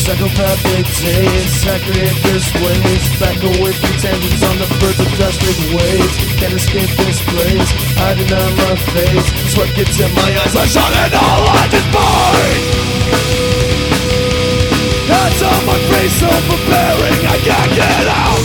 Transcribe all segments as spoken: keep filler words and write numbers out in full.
Psychopathic days, accurate this ways. Back away from tangents on the birds of plastic waves. Can't escape this place, hiding on my face. Sweat gets in my eyes, I shot it all at this point. Hands on my face, overbearing, I can't get out.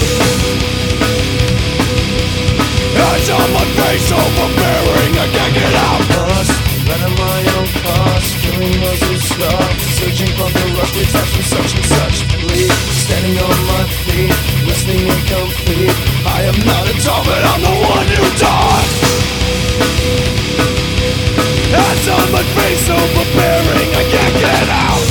Hands on my face, overbearing, I can't get out. Lost, running my own cost, killing those who stop. Searching for the rust, detached from such and such bleed. Standing on my feet, listening incomplete. I am not a dog, but I'm the one who died. Hands on my face, overbearing, I can't get out.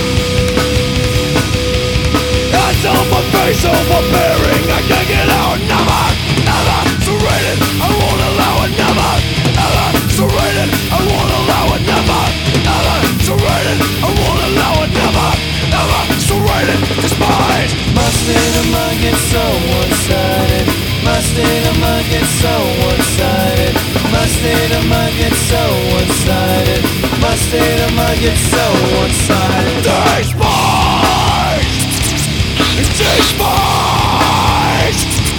Hands on my face, overbearing, I can't get out. Never, never surrender, I won't allow it. Never, ever surrender, I won't allow it. Never, ever surrender, I won't allow it. Never, ever surrender, despite my state of mind gets so one-sided. My state of mind gets so one-sided. My state of mind gets so one-sided. My state of mind gets so one-sided. Despite, despite,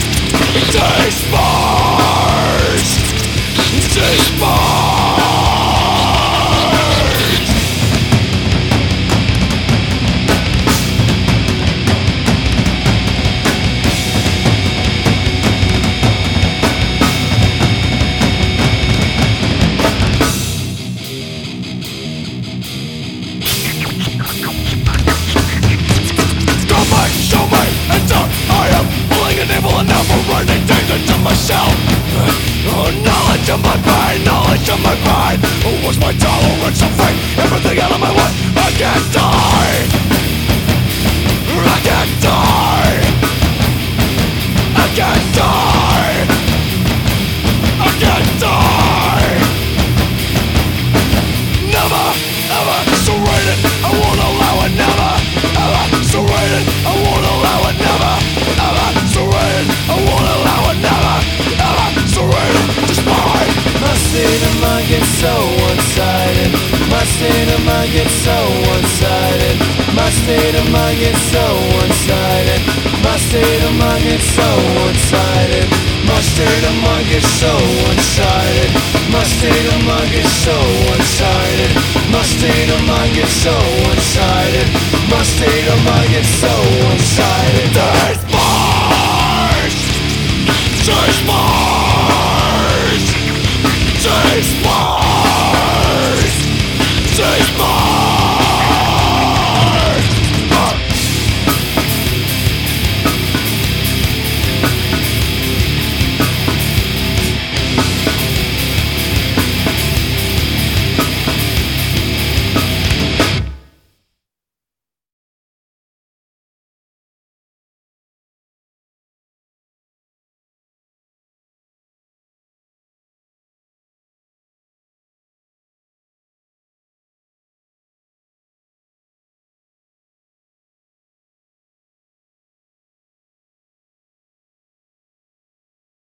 despite, despite. Show me, and I am pulling an evil and never running danger to myself. Oh, knowledge of my pain, knowledge of my pain. Oh, what's my tolerance of fate? Everything out of my way. I can't die. I can't die. I can't die. I can't die. Never, ever surrender. I won't allow it. Never, ever surrender. I won't allow it. Never, ever surrender. I won't allow it. Never, ever surrender. Despite my state of mind gets so one-sided. My state of mind gets so one-sided. My state of mind gets so one-sided. My state of mind gets so one-sided. My state of mind gets so one-sided. My state of mind gets so one-sided. My state of mind gets so one-sided. My state of mind gets so one-sided.